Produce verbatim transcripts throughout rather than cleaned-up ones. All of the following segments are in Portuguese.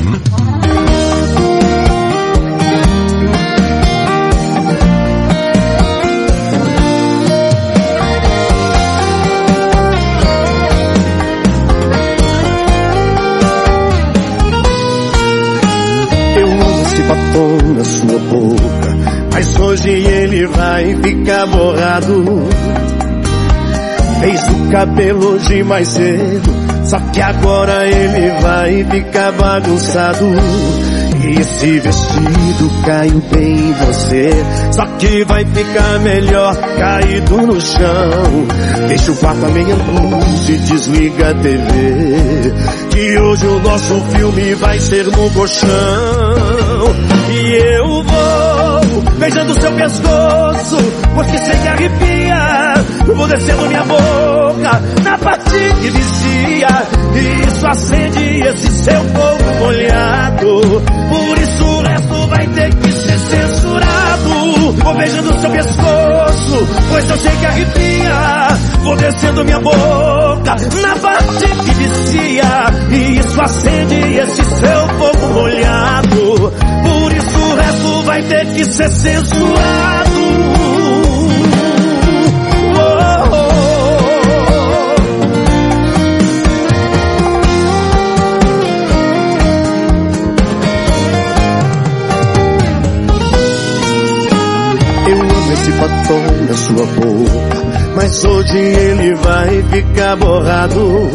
Batom na sua boca, mas hoje ele vai ficar borrado. Fez o cabelo hoje mais cedo, só que agora ele vai ficar bagunçado. E esse vestido caiu bem em você, só que vai ficar melhor caído no chão. Deixa o quarto a meia luz e desliga a T V, que hoje o nosso filme vai ser no colchão. E eu vou beijando seu pescoço, porque sei que arrepia. Vou descendo minha boca na parte que vicia, e isso acende esse seu fogo molhado. Por isso o resto vai ter que ser censurado. Vou beijando seu pescoço, pois eu sei que arrepia. Vou descendo minha boca na parte que vicia, e isso acende esse seu fogo molhado. Por isso o resto vai ter que ser censurado. Esse batom na sua boca, mas hoje ele vai ficar borrado.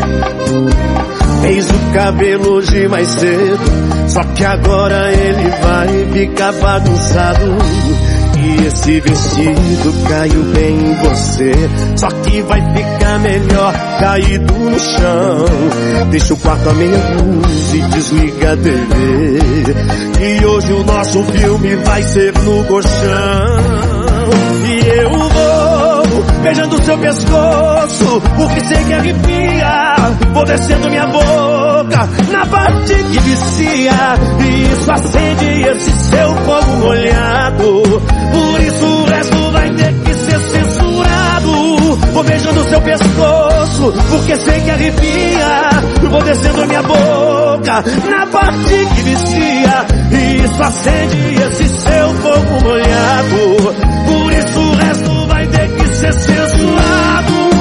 Fez o cabelo hoje mais cedo, só que agora ele vai ficar bagunçado. E esse vestido caiu bem em você, só que vai ficar melhor caído no chão. Deixa o quarto a meia luz e desliga a T V, e hoje o nosso filme vai ser no colchão. E eu vou beijando seu pescoço, porque sei que arrepia. Vou descendo minha boca na parte que vicia, e isso acende esse seu fogo molhado. Por isso o resto vai ter que ser censurado. Vou beijando seu pescoço, porque sei que arrepia. Vou descendo minha boca na parte que vicia, e isso acende esse seu fogo molhado. Por isso o resto vai ter que ser censurado.